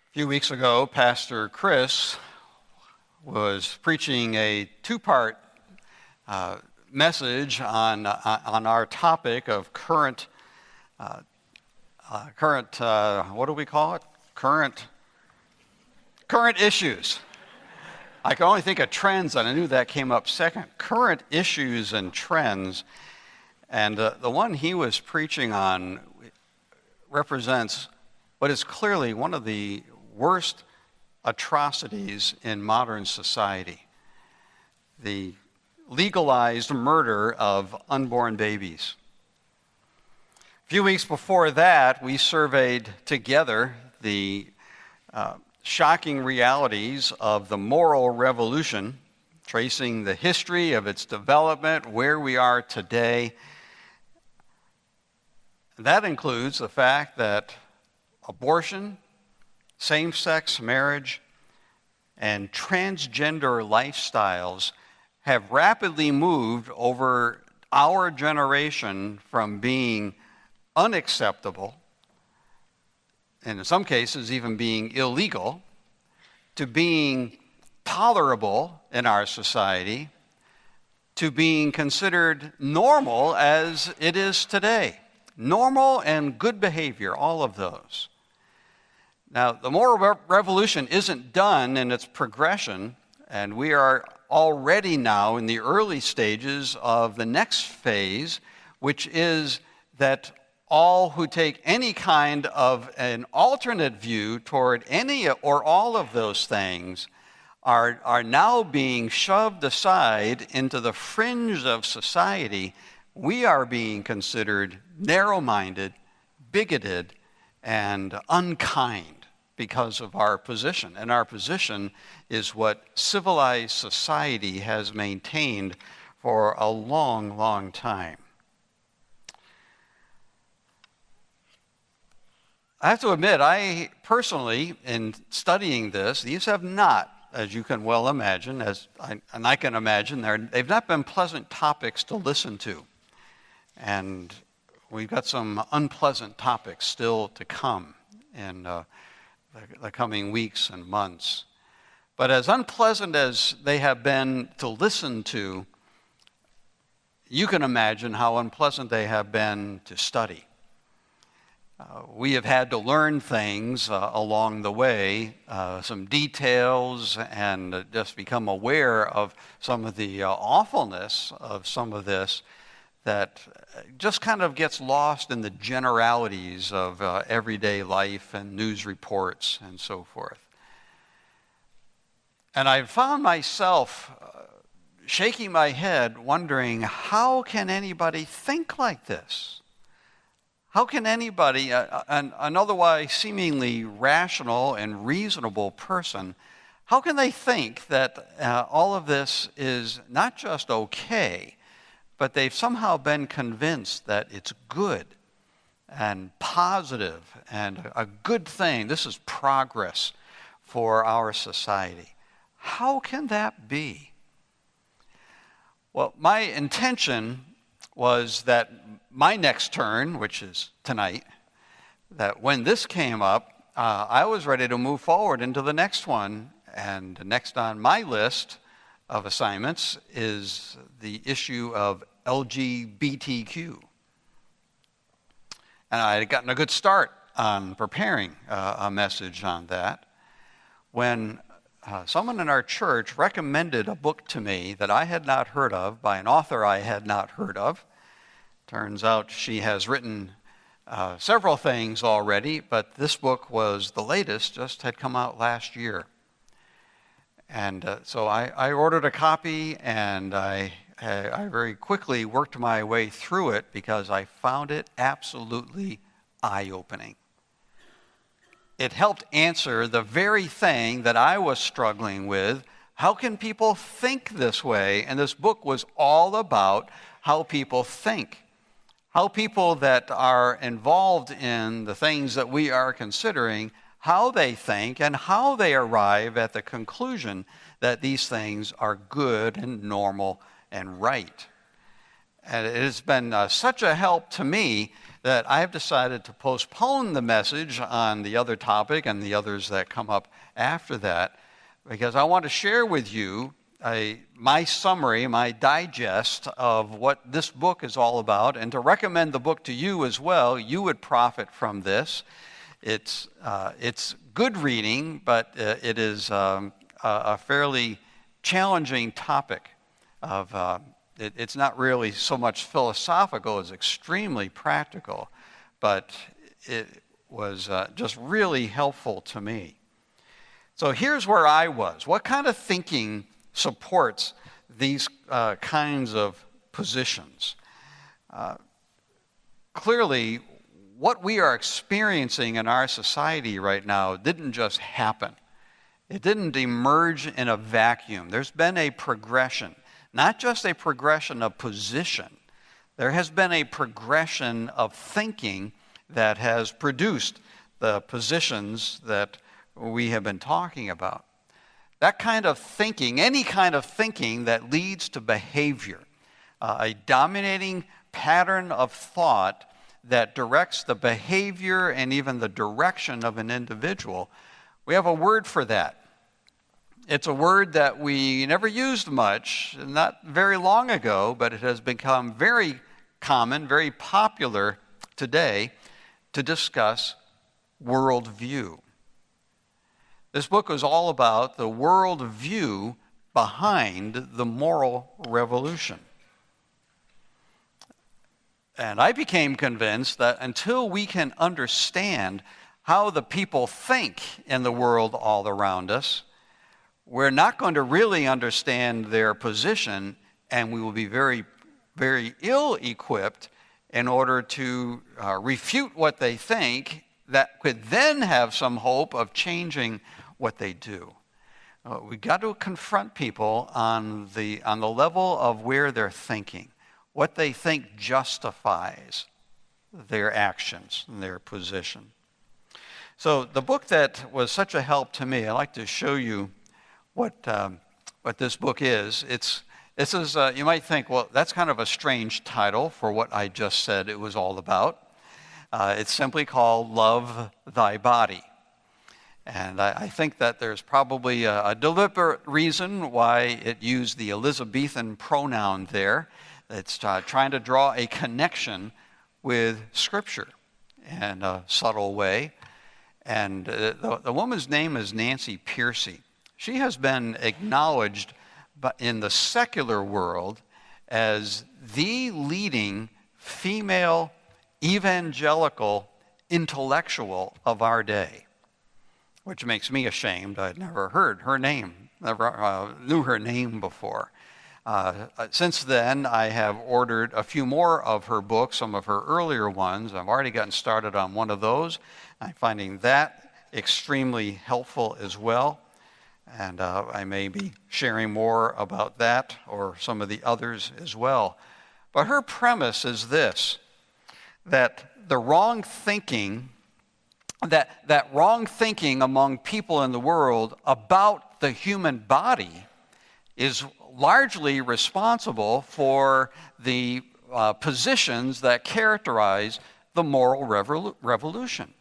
A few weeks ago, Pastor Chris was preaching a two-part message on our topic of current what do we call it? Current issues. I can only think of trends, and I knew that came up second. Current issues and trends. And the one he was preaching on represents what is clearly one of the worst atrocities in modern society: the legalized murder of unborn babies. A few weeks before that, we surveyed together the shocking realities of the moral revolution, tracing the history of its development, where we are today. That includes the fact that abortion, same-sex marriage, and transgender lifestyles have rapidly moved over our generation from being unacceptable, and in some cases even being illegal, to being tolerable in our society, to being considered normal as it is today. Normal and good behavior, all of those. Now, the moral revolution isn't done in its progression, and we are already now in the early stages of the next phase, which is that all who take any kind of an alternate view toward any or all of those things are now being shoved aside into the fringe of society. We are being considered narrow-minded, bigoted, and unkind because of our position. And our position is what civilized society has maintained for a long, long time. I have to admit, I personally, in studying this, these have not, as you can well imagine, and I can imagine, they've not been pleasant topics to listen to. And we've got some unpleasant topics still to come in the coming weeks and months. But as unpleasant as they have been to listen to, you can imagine how unpleasant they have been to study. We have had to learn things along the way, some details, and just become aware of some of the awfulness of some of this that just kind of gets lost in the generalities of everyday life and news reports and so forth. And I found myself shaking my head, wondering, how can anybody think like this? How can anybody, an otherwise seemingly rational and reasonable person, how can they think that all of this is not just okay, but they've somehow been convinced that it's good and positive and a good thing? This is progress for our society. How can that be? Well, my intention was that my next turn, which is tonight, that when this came up, I was ready to move forward into the next one. And next on my list of assignments is the issue of LGBTQ. And I had gotten a good start on preparing a message on that when someone in our church recommended a book to me that I had not heard of by an author I had not heard of. Turns out she has written several things already, but this book was the latest, just had come out last year. And so I ordered a copy, and I very quickly worked my way through it because I found it absolutely eye-opening. It helped answer the very thing that I was struggling with. How can people think this way? And this book was all about how people think. How people that are involved in the things that we are considering, how they think and how they arrive at the conclusion that these things are good and normal and right. And it has been such a help to me that I have decided to postpone the message on the other topic and the others that come up after that, because I want to share with you my summary, my digest of what this book is all about, and to recommend the book to you as well. You would profit from this. It's good reading, but it is a fairly challenging topic. It's not really so much philosophical as extremely practical, but it was just really helpful to me. So here's where I was. What kind of thinking supports these kinds of positions? Clearly, what we are experiencing in our society right now didn't just happen. It didn't emerge in a vacuum. There's been a progression, not just a progression of position. There has been a progression of thinking that has produced the positions that we have been talking about. That kind of thinking, any kind of thinking that leads to behavior, a dominating pattern of thought that directs the behavior and even the direction of an individual, we have a word for that. It's a word that we never used much, not very long ago, but it has become very common, very popular today to discuss worldview. This book is all about the worldview behind the moral revolution. And I became convinced that until we can understand how the people think in the world all around us, we're not going to really understand their position, and we will be very, very ill-equipped in order to refute what they think that could then have some hope of changing what they do. We've got to confront people on the level of where they're thinking. What they think justifies their actions and their position. So the book that was such a help to me, I'd like to show you what this book is. This is you might think, well, that's kind of a strange title for what I just said it was all about. It's simply called Love Thy Body. And I think that there's probably a deliberate reason why it used the Elizabethan pronoun there. It's trying to draw a connection with Scripture in a subtle way. And the woman's name is Nancy Pearcey. She has been acknowledged in the secular world as the leading female evangelical intellectual of our day, which makes me ashamed. I'd never heard her name, never knew her name before. Since then, I have ordered a few more of her books, some of her earlier ones. I've already gotten started on one of those. I'm finding that extremely helpful as well. And I may be sharing more about that or some of the others as well. But her premise is this, that the wrong thinking, that wrong thinking among people in the world about the human body is largely responsible for the positions that characterize the moral revolution.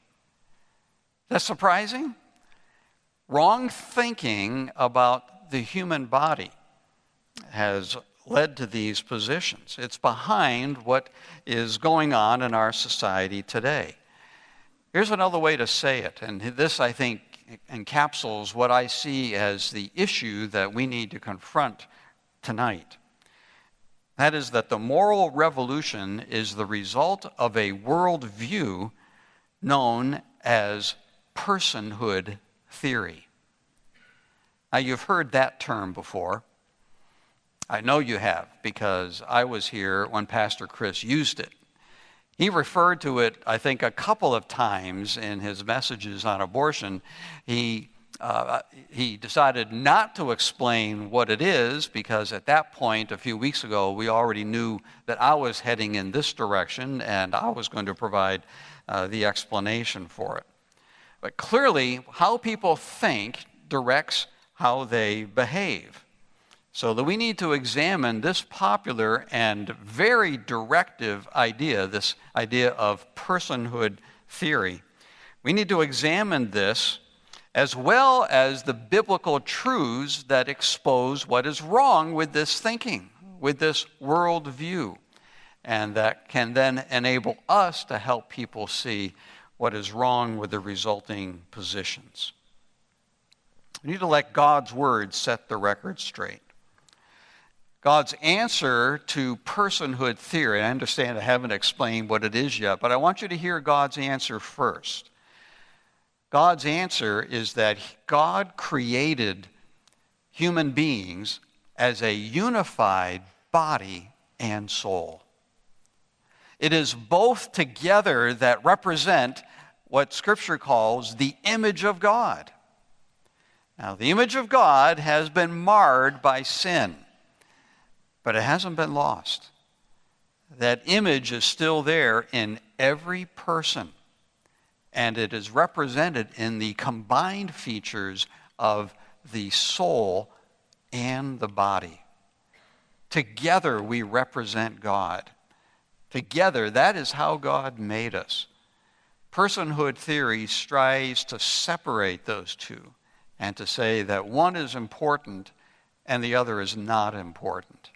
That's surprising? Wrong thinking about the human body has led to these positions. It's behind what is going on in our society today. Here's another way to say it, and this, I think, encapsulates what I see as the issue that we need to confront tonight. That is that the moral revolution is the result of a worldview known as personhood theory. Now, you've heard that term before. I know you have, because I was here when Pastor Chris used it. He referred to it, I think, a couple of times in his messages on abortion. He decided not to explain what it is, because at that point, a few weeks ago, we already knew that I was heading in this direction, and I was going to provide the explanation for it. But clearly, how people think directs how they behave. So that we need to examine this popular and very directive idea, this idea of personhood theory. We need to examine this as well as the biblical truths that expose what is wrong with this thinking, with this worldview, and that can then enable us to help people see what is wrong with the resulting positions. We need to let God's word set the record straight. God's answer to personhood theory, I understand I haven't explained what it is yet, but I want you to hear God's answer first. God's answer is that God created human beings as a unified body and soul. It is both together that represent what Scripture calls the image of God. Now, the image of God has been marred by sin, but it hasn't been lost. That image is still there in every person, and it is represented in the combined features of the soul and the body. Together we represent God. Together, that is how God made us. Personhood theory strives to separate those two and to say that one is important and the other is not important.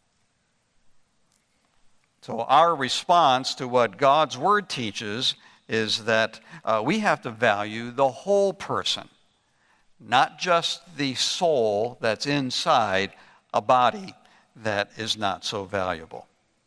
So our response to what God's word teaches is that we have to value the whole person, not just the soul that's inside a body that is not so valuable.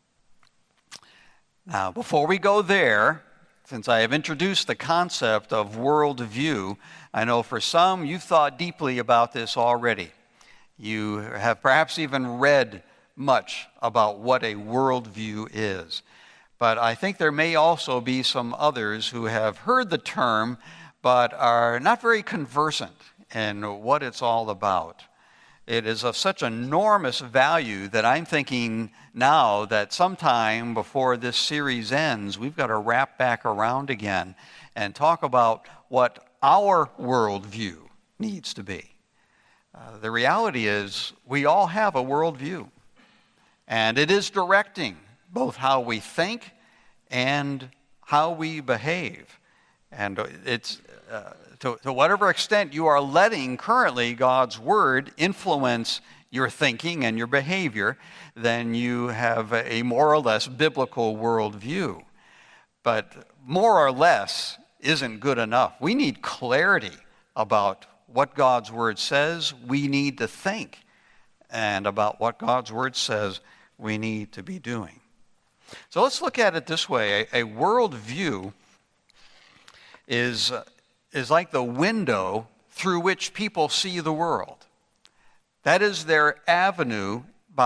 Now, before we go there, since I have introduced the concept of worldview, I know for some you've thought deeply about this already. You have perhaps even read much about what a worldview is. But I think there may also be some others who have heard the term but are not very conversant in what it's all about. It is of such enormous value that I'm thinking now that sometime before this series ends, we've got to wrap back around again and talk about what our worldview needs to be. The reality is we all have a worldview, and it is directing both how we think and how we behave. And it's to whatever extent you are letting currently God's word influence your thinking and your behavior, then you have a more or less biblical worldview. But more or less isn't good enough. We need clarity about what God's word says we need to think, and about what God's word says we need to be doing. So let's look at it this way. A worldview is like the window through which people see the world. That is their avenue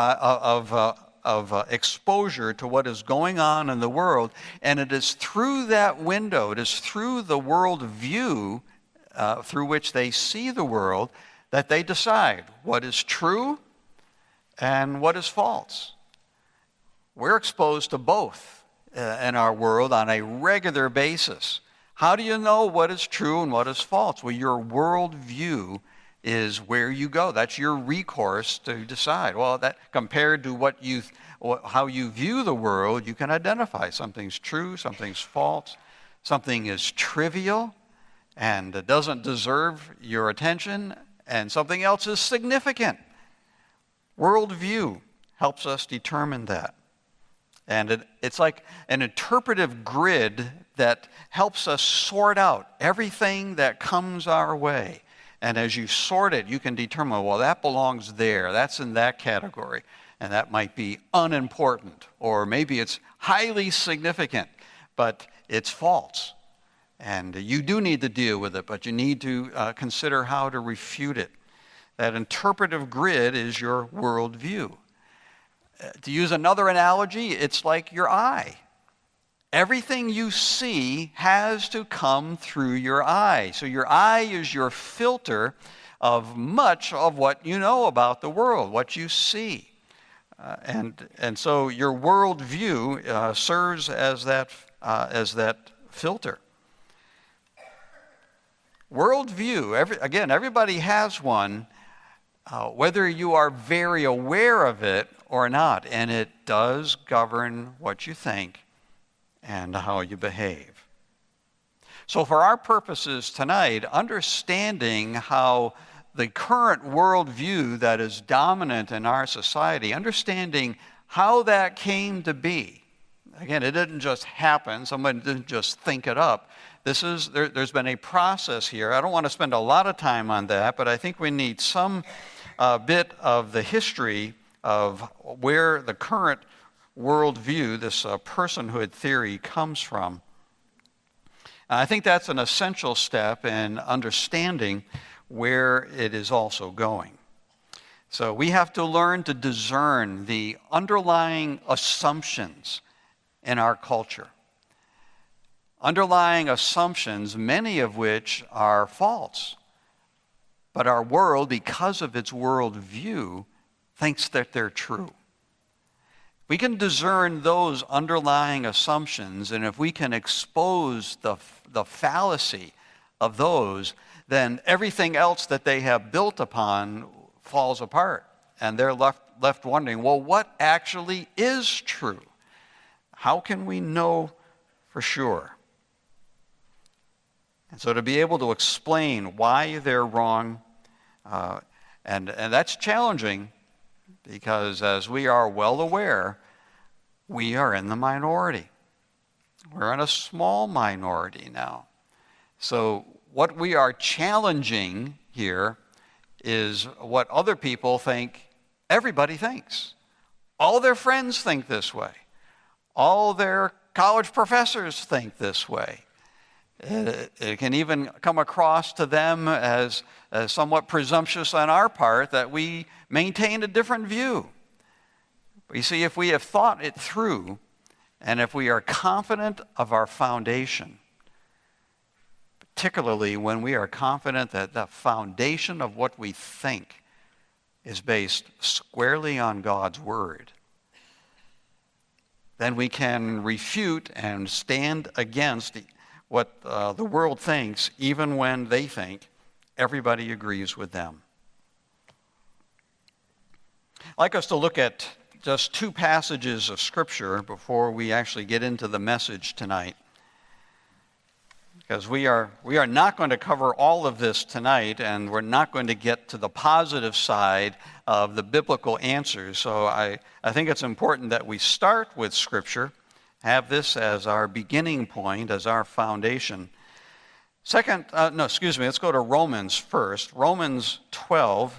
of exposure to what is going on in the world, and it is through that window, it is through the worldview through which they see the world that they decide what is true and what is false. We're exposed to both in our world on a regular basis. How do you know what is true and what is false? Well, your worldview is where you go. That's your recourse to decide. Well, that compared to how you view the world, you can identify something's true, something's false, something is trivial and doesn't deserve your attention, and something else is significant. Worldview helps us determine that. And it's like an interpretive grid that helps us sort out everything that comes our way. And as you sort it, you can determine, well, that belongs there, that's in that category, and that might be unimportant, or maybe it's highly significant, but it's false. And you do need to deal with it, but you need to consider how to refute it. That interpretive grid is your worldview. To use another analogy, it's like your eye. Everything you see has to come through your eye. So your eye is your filter of much of what you know about the world, what you see. And so your worldview serves as that filter. Worldview, everybody has one, whether you are very aware of it or not, and it does govern what you think and how you behave. So for our purposes tonight, understanding how the current worldview that is dominant in our society, understanding how that came to be. Again, it didn't just happen. Someone didn't just think it up. There's been a process here. I don't want to spend a lot of time on that, but I think we need some bit of the history of where the current worldview, this personhood theory, comes from. I think that's an essential step in understanding where it is also going. So we have to learn to discern the underlying assumptions in our culture. Underlying assumptions, many of which are false. But our world, because of its worldview, thinks that they're true. We can discern those underlying assumptions, and if we can expose the fallacy of those, then everything else that they have built upon falls apart. And they're left wondering, well, what actually is true? How can we know for sure? And so to be able to explain why they're wrong, and that's challenging, because as we are well aware, we are in the minority. We're in a small minority now. So what we are challenging here is what other people think everybody thinks. All their friends think this way. All their college professors think this way. It can even come across to them as somewhat presumptuous on our part that we maintain a different view. But you see, if we have thought it through, and if we are confident of our foundation, particularly when we are confident that the foundation of what we think is based squarely on God's Word, then we can refute and stand against what the world thinks, even when they think everybody agrees with them. I'd like us to look at just two passages of Scripture before we actually get into the message tonight. Because we are not going to cover all of this tonight, and we're not going to get to the positive side of the biblical answers. So I think it's important that we start with Scripture, have this as our beginning point, as our foundation. Let's go to Romans first. Romans 12,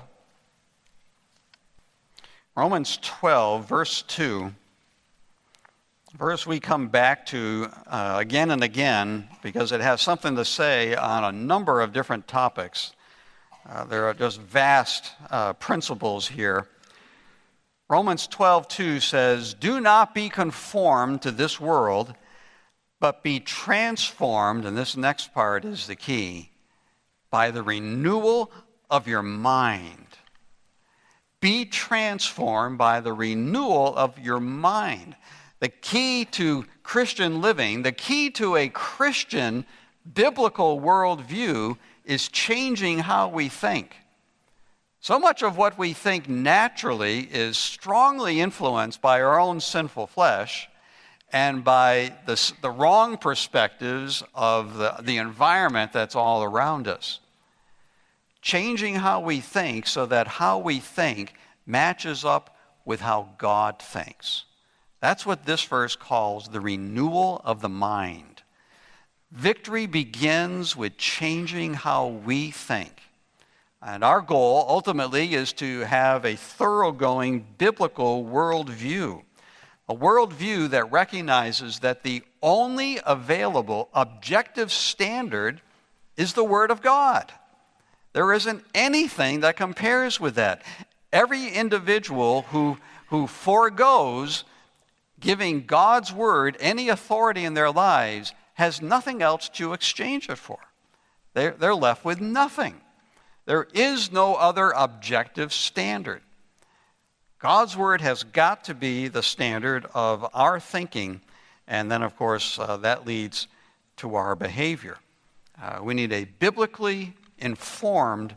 verse 2. Verse we come back to again and again because it has something to say on a number of different topics. There are just vast principles here. Romans 12:2 says, "Do not be conformed to this world, but be transformed," and this next part is the key, "by the renewal of your mind." Be transformed by the renewal of your mind. The key to Christian living, the key to a Christian biblical worldview is changing how we think. So much of what we think naturally is strongly influenced by our own sinful flesh and by the wrong perspectives of the environment that's all around us. Changing how we think so that how we think matches up with how God thinks. That's what this verse calls the renewal of the mind. Victory begins with changing how we think. And our goal ultimately is to have a thoroughgoing biblical worldview. A worldview that recognizes that the only available objective standard is the Word of God. There isn't anything that compares with that. Every individual who forgoes giving God's Word any authority in their lives has nothing else to exchange it for. They're left with nothing. There is no other objective standard. God's Word has got to be the standard of our thinking, and then, of course, that leads to our behavior. We need a biblically informed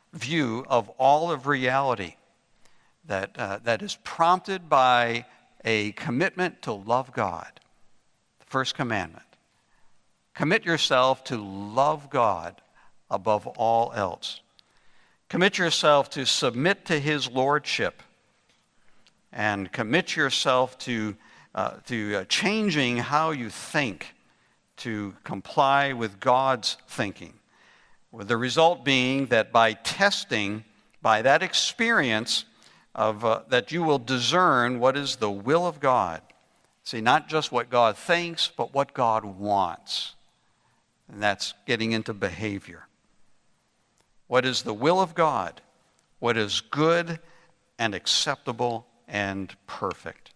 view of all of reality that is prompted by a commitment to love God. The first commandment. Commit yourself to love God above all else. Commit yourself to submit to his lordship, and commit yourself to changing how you think to comply with God's thinking, with the result being that by testing, by that experience that you will discern what is the will of God. See, not just what God thinks, but what God wants. And that's getting into behavior. What is the will of God? What is good and acceptable and perfect?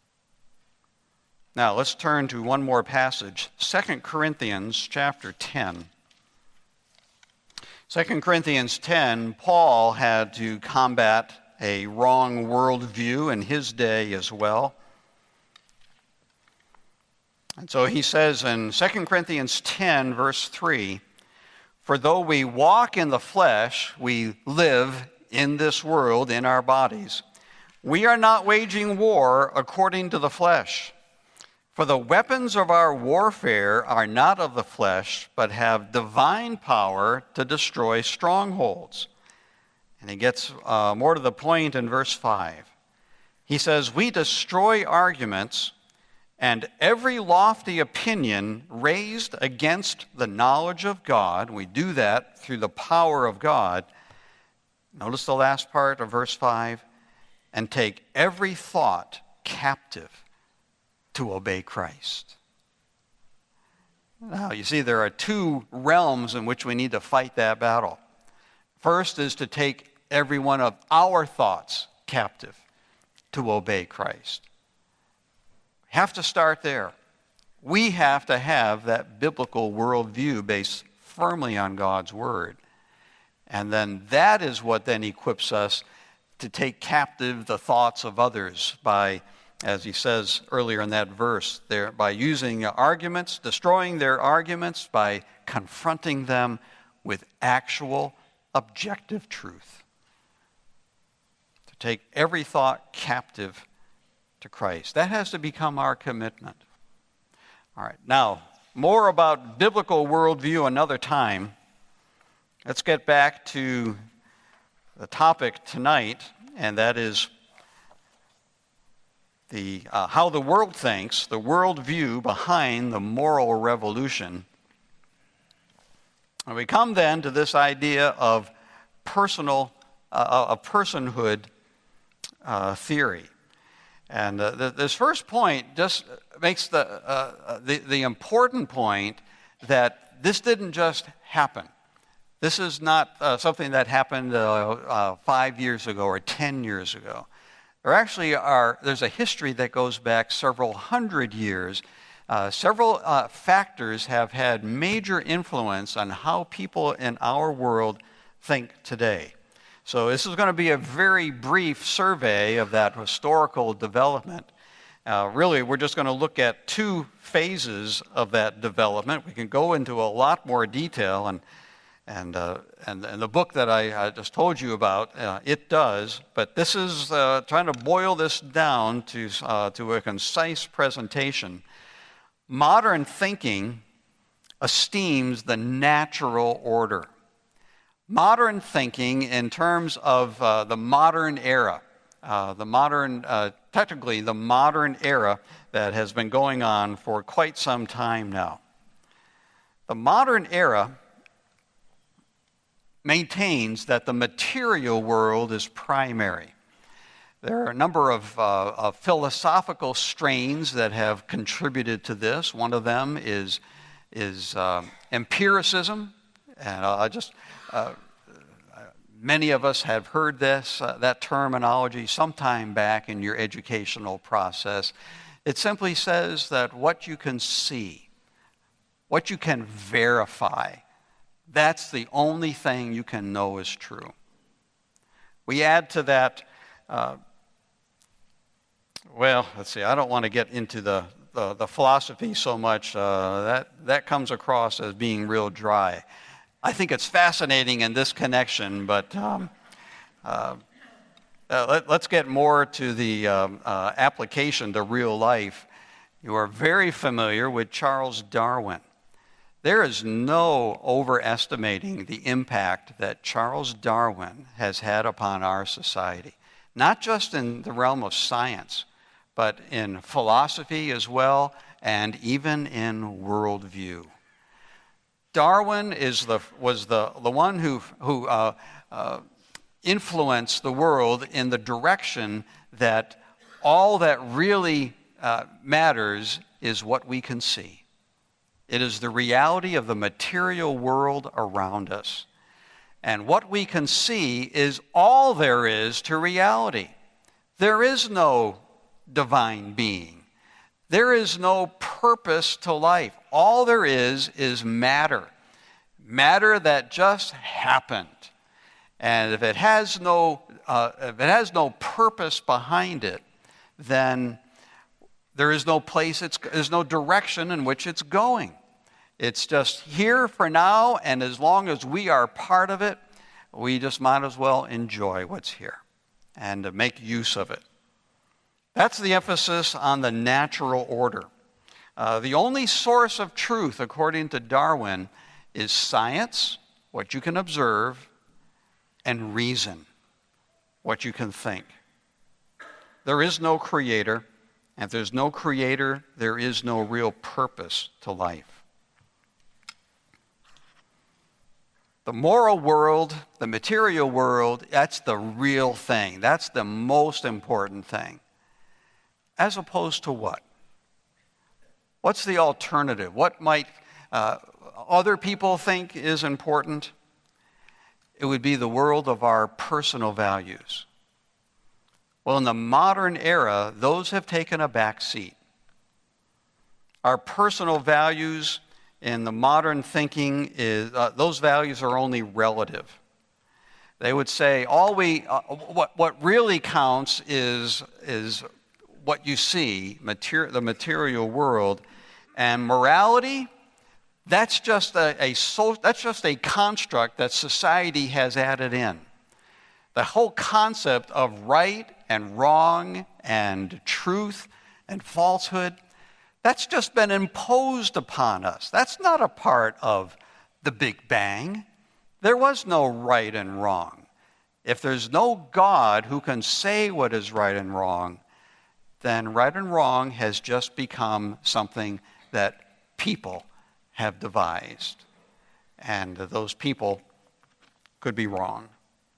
Now, let's turn to one more passage, 2 Corinthians chapter 10. 2 Corinthians 10, Paul had to combat a wrong worldview in his day as well. And so he says in 2 Corinthians 10, verse 3, "For though we walk in the flesh, we live in this world in our bodies. We are not waging war according to the flesh. For the weapons of our warfare are not of the flesh, but have divine power to destroy strongholds." And he gets more to the point in verse 5. He says, "We destroy arguments and every lofty opinion raised against the knowledge of God." We do that through the power of God. Notice the last part of verse 5. "And take every thought captive to obey Christ." Now, you see, there are two realms in which we need to fight that battle. First is to take every one of our thoughts captive to obey Christ. We have to start there. We have to have that biblical worldview based firmly on God's Word. And then that is what then equips us to take captive the thoughts of others by, as he says earlier in that verse, by using arguments, destroying their arguments, by confronting them with actual objective truth. To take every thought captive to Christ. That has to become our commitment. All right, now, more about biblical worldview another time. Let's get back to the topic tonight, and that is how the world thinks, the worldview behind the moral revolution. And we come then to this idea of personhood theory. And this first point just makes the important point that this didn't just happen. This is not something that happened 5 years ago or 10 years ago. There's a history that goes back several hundred years. Several factors have had major influence on how people in our world think today. So this is going to be a very brief survey of that historical development. Really, we're just going to look at two phases of that development. We can go into a lot more detail, and the book that I just told you about, it does. But this is trying to boil this down to a concise presentation. Modern thinking esteems the natural order. Modern thinking, in terms of the modern era, technically the modern era that has been going on for quite some time now. The modern era maintains that the material world is primary. There are a number of philosophical strains that have contributed to this. One of them is empiricism, and many of us have heard that terminology sometime back in your educational process. It simply says that what you can see, what you can verify, that's the only thing you can know is true. We add to that, let's see, I don't want to get into the philosophy so much. That comes across as being real dry. I think it's fascinating in this connection, but let's get more to the application to real life. You are very familiar with Charles Darwin. There is no overestimating the impact that Charles Darwin has had upon our society, not just in the realm of science, but in philosophy as well, and even in worldview. Darwin was the one who influenced the world in the direction that all that really matters is what we can see. It is the reality of the material world around us. And what we can see is all there is to reality. There is no divine being. There is no purpose to life. All there is matter. Matter that just happened. And if it has no purpose behind it, then there is no place, there's no direction in which it's going. It's just here for now, and as long as we are part of it, we just might as well enjoy what's here and make use of it. That's the emphasis on the natural order. The only source of truth, according to Darwin, is science, what you can observe, and reason, what you can think. There is no creator, and if there's no creator, there is no real purpose to life. The moral world, the material world, that's the real thing. That's the most important thing. As opposed to what? What's the alternative? What might other people think is important? It would be the world of our personal values. Well, in the modern era, those have taken a back seat. Our personal values in the modern thinking is those values are only relative. They would say what really counts is what you see, the material world, and morality. That's just a construct that society has added in. The whole concept of right and wrong and truth and falsehood, that's just been imposed upon us. That's not a part of the Big Bang. There was no right and wrong. If there's no God who can say what is right and wrong, then right and wrong has just become something that people have devised. And those people could be wrong.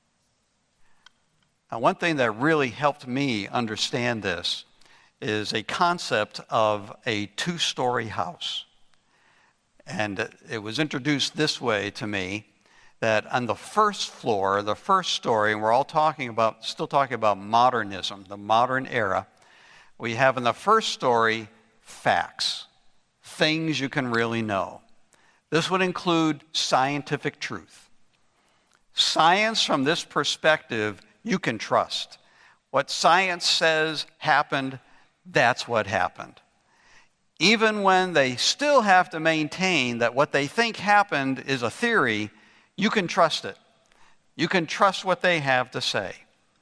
Now, one thing that really helped me understand this is a concept of a two-story house. And it was introduced this way to me, that on the first floor, the first story, and we're all still talking about modernism, the modern era, we have in the first story facts, things you can really know. This would include scientific truth. Science from this perspective, you can trust. What science says happened, that's what happened. Even when they still have to maintain that what they think happened is a theory, you can trust it. You can trust what they have to say.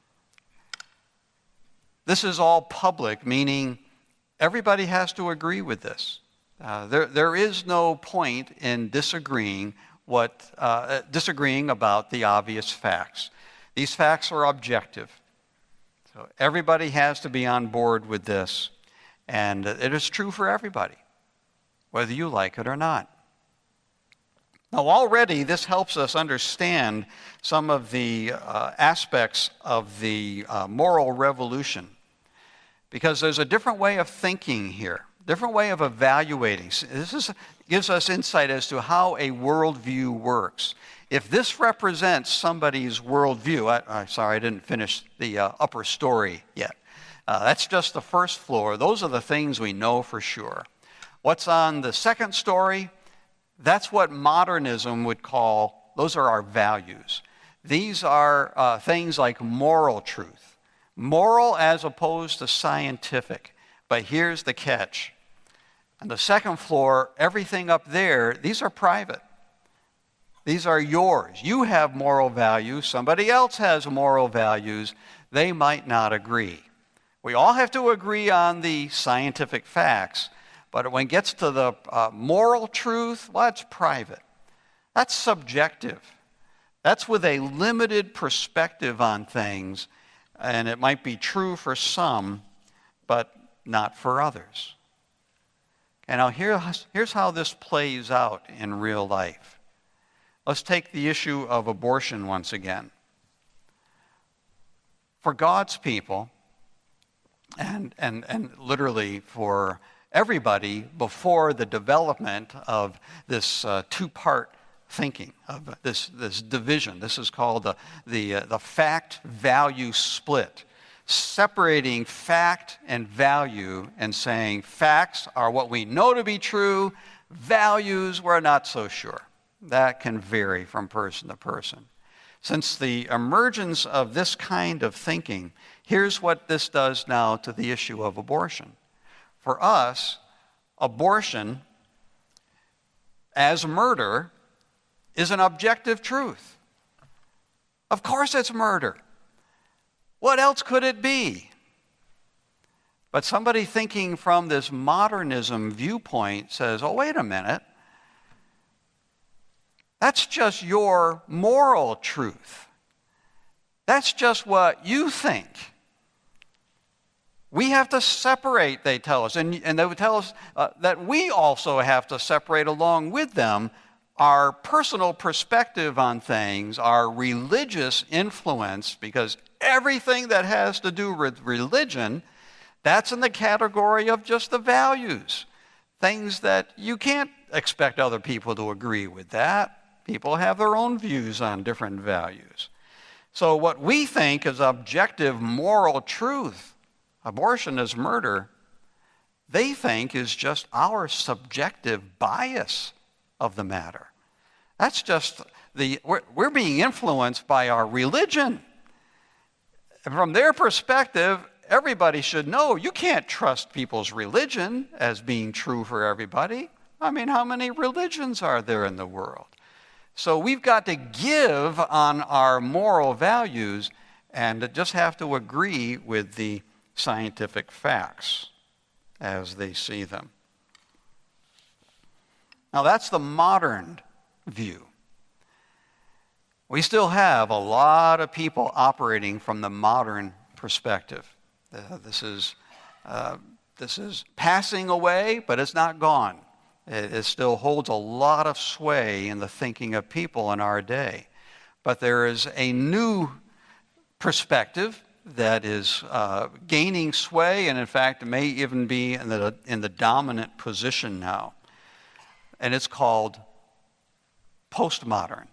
This is all public, meaning everybody has to agree with this. There is no point in disagreeing about the obvious facts. These facts are objective. So everybody has to be on board with this, and it is true for everybody, whether you like it or not. Now, already this helps us understand some of the aspects of the moral revolution, because there's a different way of thinking here, different way of evaluating. This gives us insight as to how a worldview works. If this represents somebody's worldview, I didn't finish the upper story yet. That's just the first floor. Those are the things we know for sure. What's on the second story? That's what modernism would call, those are our values. These are things like moral truth. Moral as opposed to scientific. But here's the catch. On the second floor, everything up there, these are private. These are yours. You have moral values. Somebody else has moral values. They might not agree. We all have to agree on the scientific facts, but when it gets to the moral truth, well, that's private. That's subjective. That's with a limited perspective on things, and it might be true for some, but not for others. And now here's how this plays out in real life. Let's take the issue of abortion once again. For God's people, and literally for everybody before the development of this two-part thinking, of this division. This is called the fact-value split, separating fact and value and saying facts are what we know to be true, values we're not so sure. That can vary from person to person. Since the emergence of this kind of thinking, here's what this does now to the issue of abortion. For us, abortion as murder is an objective truth. Of course it's murder. What else could it be? But somebody thinking from this modernism viewpoint says, oh, wait a minute. That's just your moral truth. That's just what you think. We have to separate, they tell us. And they would tell us that we also have to separate along with them our personal perspective on things, our religious influence, because everything that has to do with religion, that's in the category of just the values. Things that you can't expect other people to agree with that. People have their own views on different values. So what we think is objective moral truth, abortion is murder, they think is just our subjective bias of the matter. That's just we're being influenced by our religion. And from their perspective, everybody should know you can't trust people's religion as being true for everybody. I mean, how many religions are there in the world? So we've got to give on our moral values and just have to agree with the scientific facts as they see them. Now that's the modern view. We still have a lot of people operating from the modern perspective. This is passing away, but it's not gone. It still holds a lot of sway in the thinking of people in our day. But there is a new perspective that is gaining sway, and in fact may even be in the dominant position now. And it's called postmodern.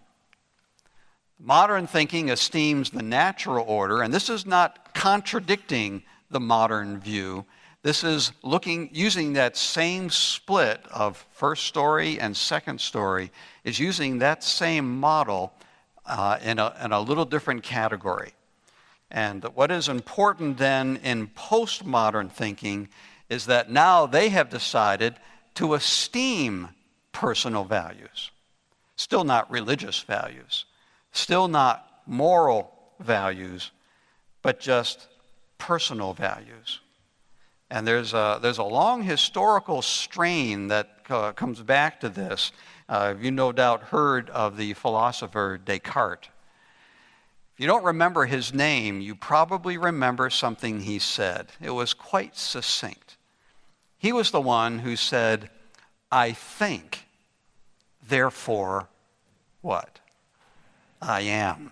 Modern thinking esteems the natural order, and this is not contradicting the modern view. This is using that same split of first story and second story, is using that same model in a little different category. And what is important then in postmodern thinking is that now they have decided to esteem personal values. Still not religious values, still not moral values, but just personal values. And there's a long historical strain that comes back to this. You no doubt heard of the philosopher Descartes. If you don't remember his name, you probably remember something he said. It was quite succinct. He was the one who said, I think, therefore, what? I am.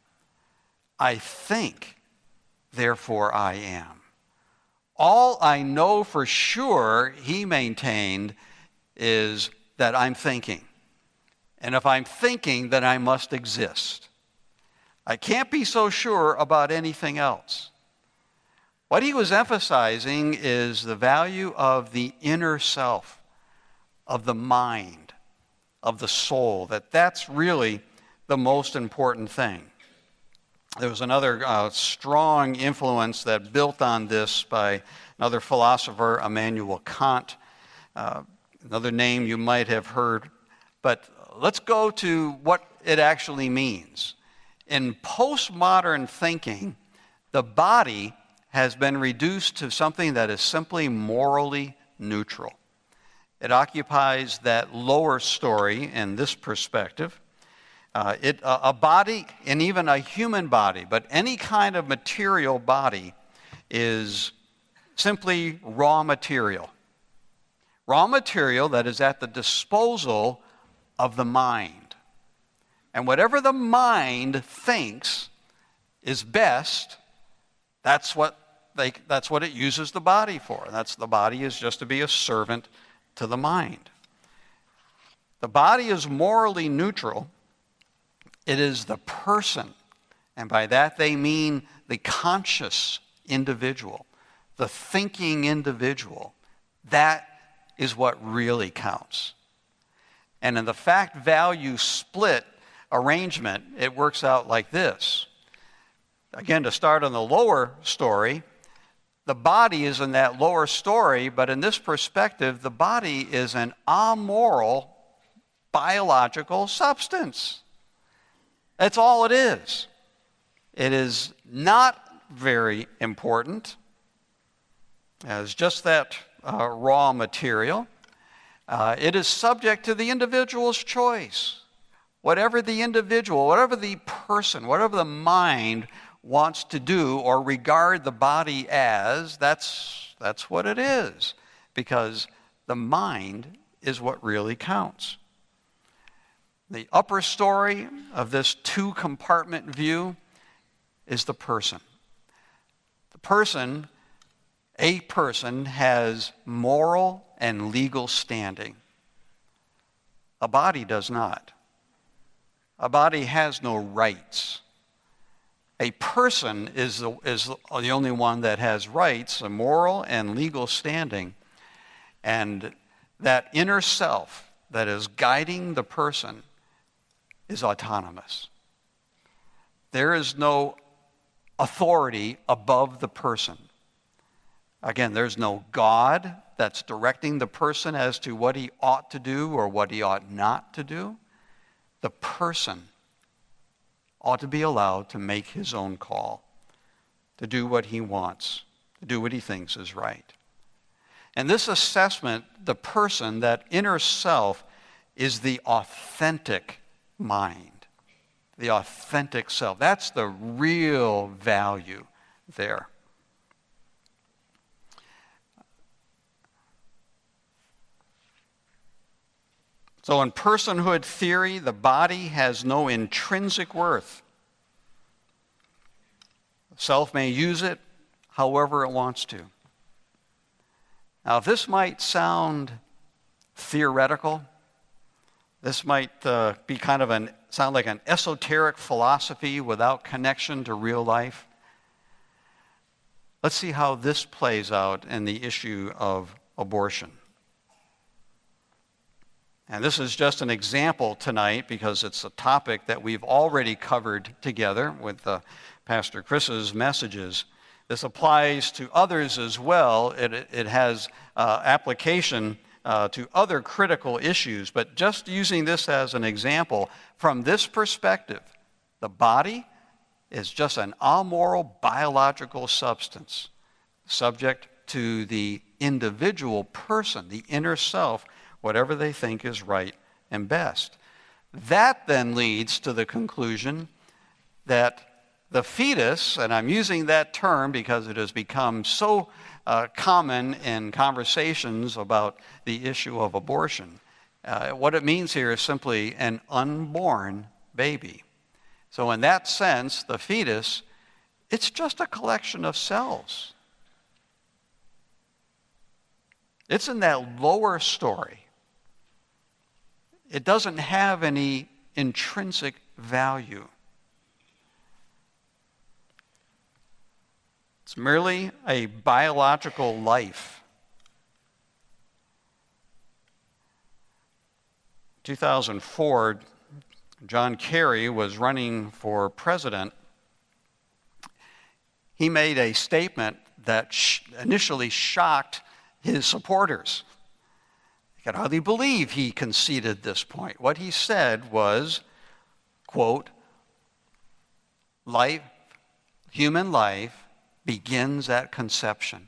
I think, therefore I am. All I know for sure, he maintained, is that I'm thinking. And if I'm thinking, then I must exist. I can't be so sure about anything else. What he was emphasizing is the value of the inner self, of the mind, of the soul, that's really the most important thing. There was another strong influence that built on this by another philosopher, Immanuel Kant, another name you might have heard. But let's go to what it actually means. In postmodern thinking, the body has been reduced to something that is simply morally neutral. It occupies that lower story in this perspective. A body, and even a human body, but any kind of material body, is simply raw material. Raw material that is at the disposal of the mind. And whatever the mind thinks is best, that's what it uses the body for. The body is just to be a servant to the mind. The body is morally neutral. It is the person, and by that they mean the conscious individual, the thinking individual. That is what really counts. And in the fact-value split arrangement, it works out like this. Again, to start on the lower story, the body is in that lower story, but in this perspective, the body is an amoral biological substance. That's all it is. It is not very important as just that raw material. It is subject to the individual's choice. Whatever the individual, whatever the person, whatever the mind wants to do or regard the body as, that's what it is, because the mind is what really counts. The upper story of this two-compartment view is the person. A person has moral and legal standing. A body does not. A body has no rights. A person is the only one that has rights, a moral and legal standing. And that inner self that is guiding the person is autonomous. There is no authority above the person. Again, there's no God that's directing the person as to what he ought to do or what he ought not to do. The person ought to be allowed to make his own call, to do what he wants, to do what he thinks is right. And this assessment, the person, that inner self, is the authentic mind, the authentic self. That's the real value there. So in personhood theory, the body has no intrinsic worth. The self may use it however it wants to. Now, this might sound theoretical. This might be sound like an esoteric philosophy without connection to real life. Let's see how this plays out in the issue of abortion. And this is just an example tonight because it's a topic that we've already covered together with Pastor Chris's messages. This applies to others as well. It has application to other critical issues, but just using this as an example, from this perspective, the body is just an amoral biological substance, subject to the individual person, the inner self, whatever they think is right and best. That then leads to the conclusion that the fetus, and I'm using that term because it has become so common in conversations about the issue of abortion. What it means here is simply an unborn baby. So in that sense, the fetus, it's just a collection of cells. It's in that lower story. It doesn't have any intrinsic value. It's merely a biological life. 2004, John Kerry was running for president. He made a statement that initially shocked his supporters. I could hardly believe he conceded this point. What he said was, quote, life, human life begins at conception.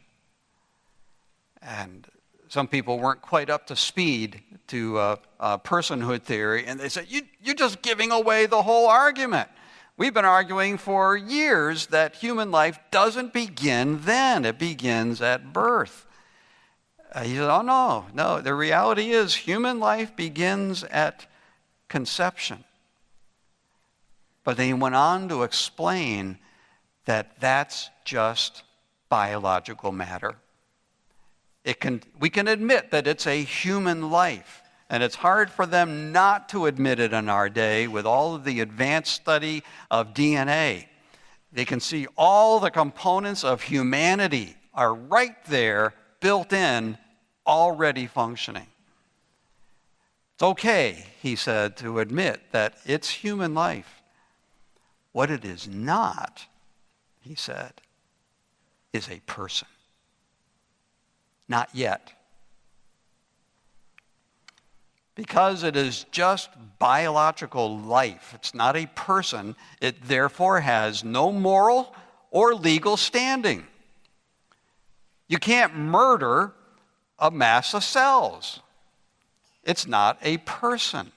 And some people weren't quite up to speed to personhood theory, and they said, you're just giving away the whole argument. We've been arguing for years that human life doesn't begin then. It begins at birth. He said, oh, no. The reality is human life begins at conception. But then he went on to explain that that's just biological matter. We can admit that it's a human life, and it's hard for them not to admit it in our day with all of the advanced study of DNA. They can see all the components of humanity are right there, built in, already functioning. It's okay, he said, to admit that it's human life. What it is not, he said, is a person. Not yet. Because it is just biological life, it's not a person, it therefore has no moral or legal standing. You can't murder a mass of cells. It's not a person.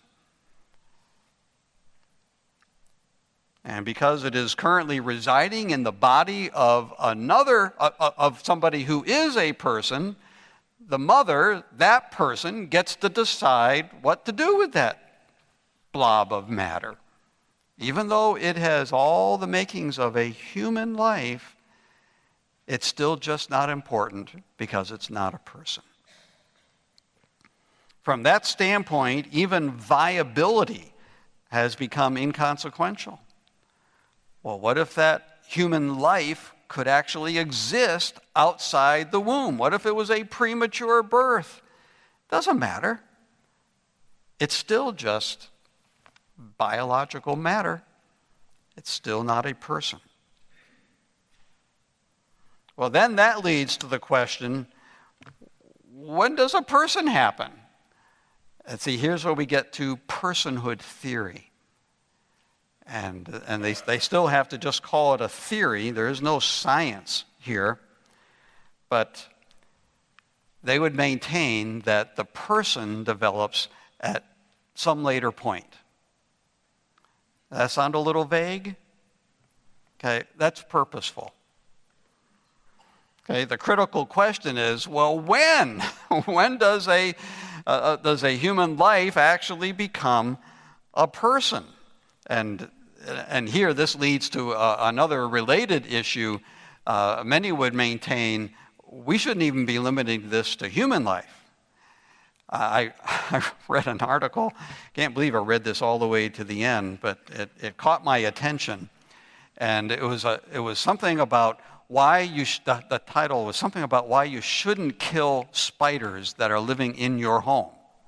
And because it is currently residing in the body of somebody who is a person, the mother, that person, gets to decide what to do with that blob of matter. Even though it has all the makings of a human life, it's still just not important because it's not a person. From that standpoint, even viability has become inconsequential. Well, what if that human life could actually exist outside the womb? What if it was a premature birth? Doesn't matter. It's still just biological matter. It's still not a person. Well, then that leads to the question, when does a person happen? And see, here's where we get to personhood theory. And they still have to just call it a theory. There is no science here. But they would maintain that the person develops at some later point. Does that sound a little vague? Okay, that's purposeful. Okay, the critical question is, well, when? When does a human life actually become a person? And here this leads to another related issue. Many would maintain we shouldn't even be limiting this to human life. I read an article, can't believe I read this all the way to the end, but it caught my attention. And it was something about why the title was something about why you shouldn't kill spiders that are living in your home.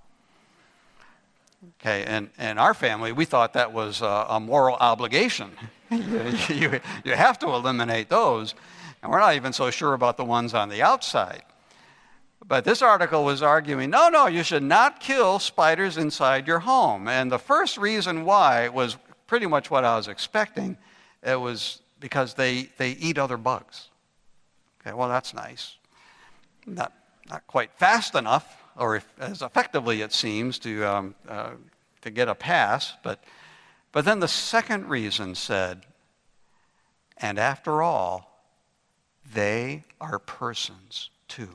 Okay, and our family, we thought that was a moral obligation. You have to eliminate those, and we're not even so sure about the ones on the outside. But this article was arguing, no, you should not kill spiders inside your home. And the first reason why was pretty much what I was expecting. It was because they eat other bugs. Okay, well, that's nice. Not quite fast enough, or as effectively it seems to get a pass. But then the second reason said, and after all, they are persons too.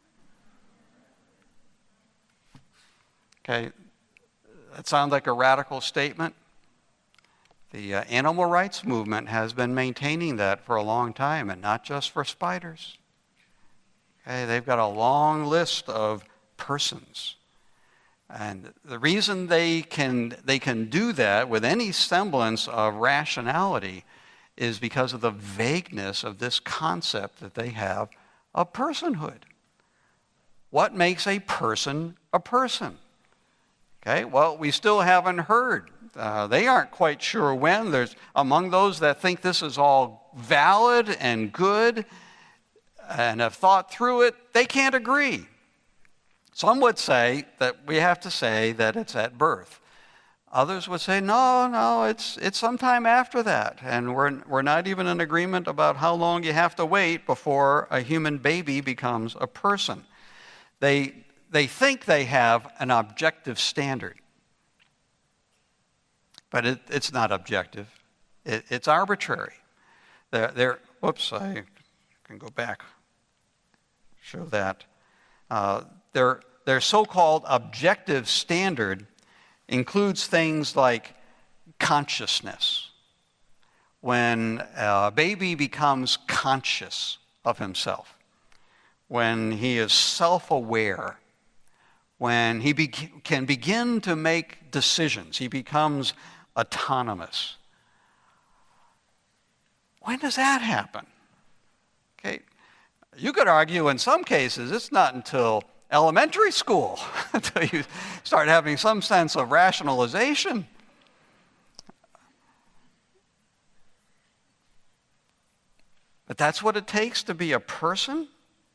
Okay, that sounds like a radical statement. The animal rights movement has been maintaining that for a long time, and not just for spiders. Okay, they've got a long list of persons. And the reason they can do that with any semblance of rationality is because of the vagueness of this concept that they have of personhood. What makes a person a person? Okay, well, we still haven't heard. They aren't quite sure when. There's among those that think this is all valid and good and have thought through it, they can't agree. Some would say that we have to say that it's at birth. Others would say, no, it's sometime after that. And we're not even in agreement about how long you have to wait before a human baby becomes a person. They think they have an objective standard. But it's not objective. It's arbitrary. Whoops, I can go back. Show that. Their so-called objective standard includes things like consciousness. When a baby becomes conscious of himself, when he is self-aware, when he can begin to make decisions, he becomes autonomous. When does that happen? Okay, you could argue in some cases it's not until elementary school until you start having some sense of rationalization. But that's what it takes to be a person.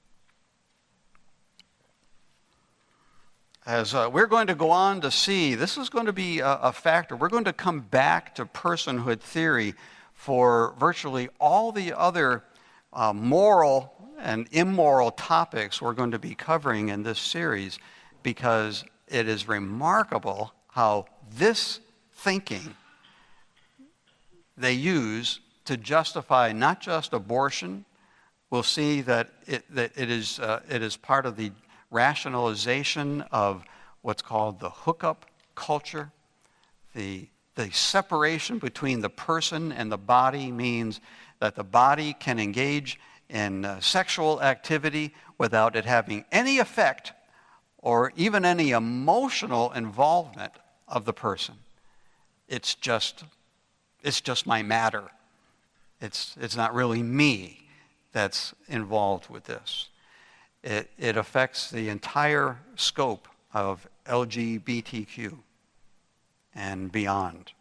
As we're going to go on to see, this is going to be a factor. We're going to come back to personhood theory for virtually all the other moral and immoral topics we're going to be covering in this series, because it is remarkable how this thinking they use to justify not just abortion. We'll see that it is part of the rationalization of what's called the hookup culture. The separation between the person and the body means that the body can engage in sexual activity without it having any effect or even any emotional involvement of the person. It's just my matter. It's not really me that's involved with this. It affects the entire scope of LGBTQ and beyond.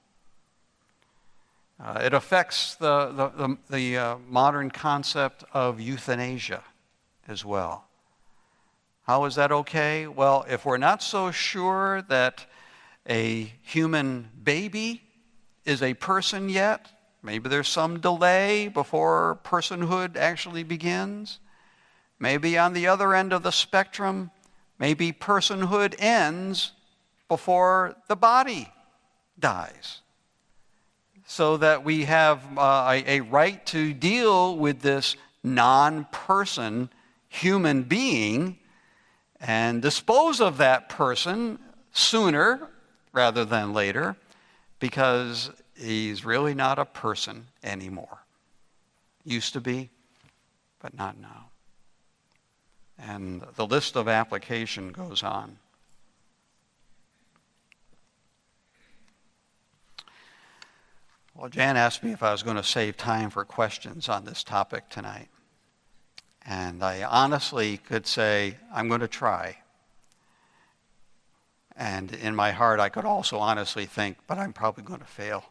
It affects the modern concept of euthanasia as well. How is that okay? Well, if we're not so sure that a human baby is a person yet, maybe there's some delay before personhood actually begins. Maybe on the other end of the spectrum, maybe personhood ends before the body dies. So that we have a right to deal with this non-person human being and dispose of that person sooner rather than later, because he's really not a person anymore. Used to be, but not now. And the list of application goes on. Well, Jan asked me if I was going to save time for questions on this topic tonight. And I honestly could say, I'm going to try. And in my heart, I could also honestly think, but I'm probably going to fail.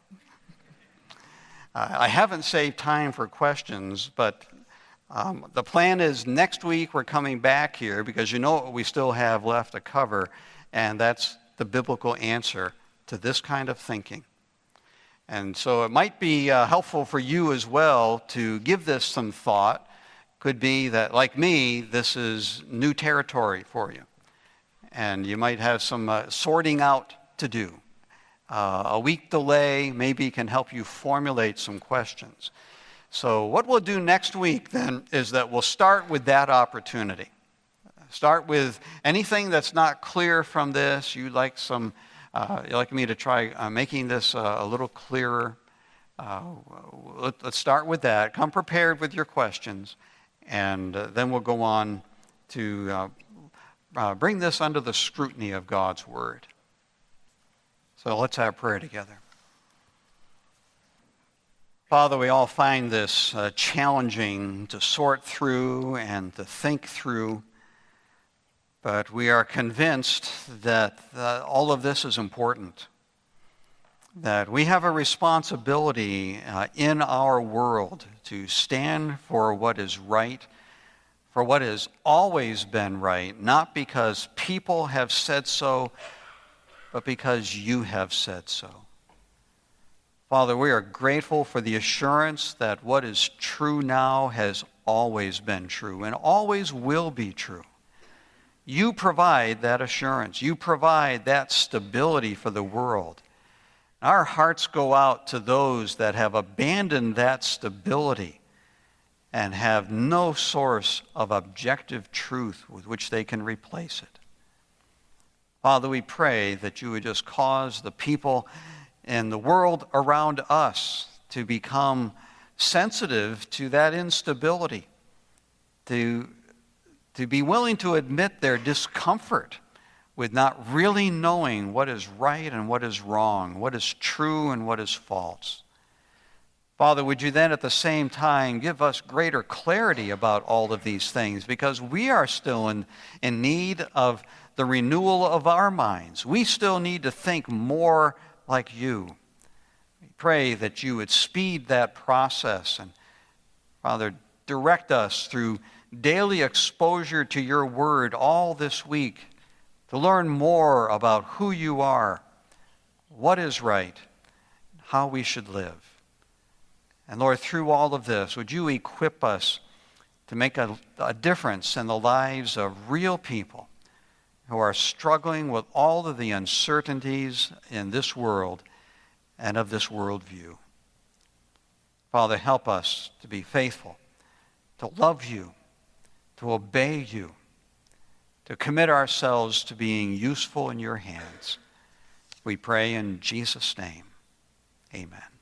I haven't saved time for questions, but the plan is next week we're coming back here because you know what we still have left to cover, and that's the biblical answer to this kind of thinking. And so it might be helpful for you as well to give this some thought. Could be that, like me, this is new territory for you. And you might have some sorting out to do. A week delay maybe can help you formulate some questions. So what we'll do next week then is that we'll start with that opportunity. Start with anything that's not clear from this. You'd like me to try making this a little clearer. Let's start with that. Come prepared with your questions, and then we'll go on to bring this under the scrutiny of God's Word. So let's have prayer together. Father, we all find this challenging to sort through and to think through. But we are convinced that all of this is important, that we have a responsibility in our world to stand for what is right, for what has always been right, not because people have said so, but because you have said so. Father, we are grateful for the assurance that what is true now has always been true and always will be true. You provide that assurance. You provide that stability for the world. Our hearts go out to those that have abandoned that stability and have no source of objective truth with which they can replace it. Father, we pray that you would just cause the people in the world around us to become sensitive to that instability, to be willing to admit their discomfort with not really knowing what is right and what is wrong, what is true and what is false. Father, would you then at the same time give us greater clarity about all of these things, because we are still in need of the renewal of our minds. We still need to think more like you. We pray that you would speed that process and, Father, direct us through daily exposure to your word all this week to learn more about who you are, what is right, how we should live. And Lord, through all of this, would you equip us to make a difference in the lives of real people who are struggling with all of the uncertainties in this world and of this worldview. Father, help us to be faithful, to love you, to obey you, to commit ourselves to being useful in your hands. We pray in Jesus' name. Amen.